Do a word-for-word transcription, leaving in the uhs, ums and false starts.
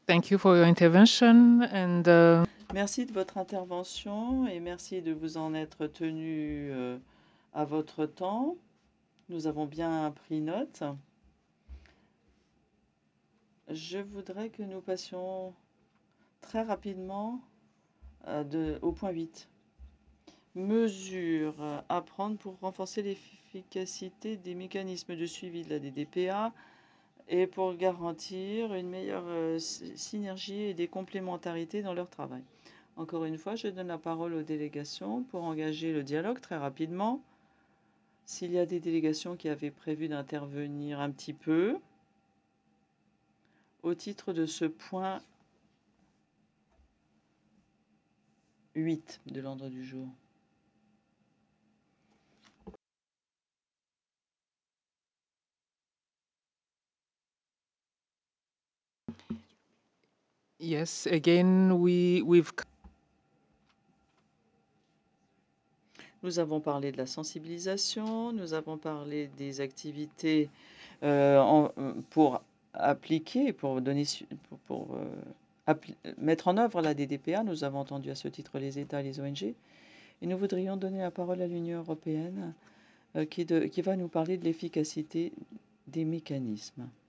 Thank you for your intervention and uh, Merci de votre intervention et merci de vous en être tenu euh, à votre temps. Nous avons bien pris note. Je voudrais que nous passions très rapidement euh, de, au point huit. Mesures à prendre pour renforcer l'efficacité des mécanismes de suivi de la D D P A et pour garantir une meilleure euh, synergie et des complémentarités dans leur travail. Encore une fois, je donne la parole aux délégations pour engager le dialogue très rapidement. S'il y a des délégations qui avaient prévu d'intervenir un petit peu au titre de ce point huit de l'ordre du jour. yes, again, we, we've Nous avons parlé de la sensibilisation, nous avons parlé des activités euh, en, pour appliquer, pour donner, pour, pour euh, mettre en œuvre la D D P A. Nous avons entendu à ce titre les États et les O N G. Et nous voudrions donner la parole à l'Union européenne euh, qui, de, qui va nous parler de l'efficacité des mécanismes.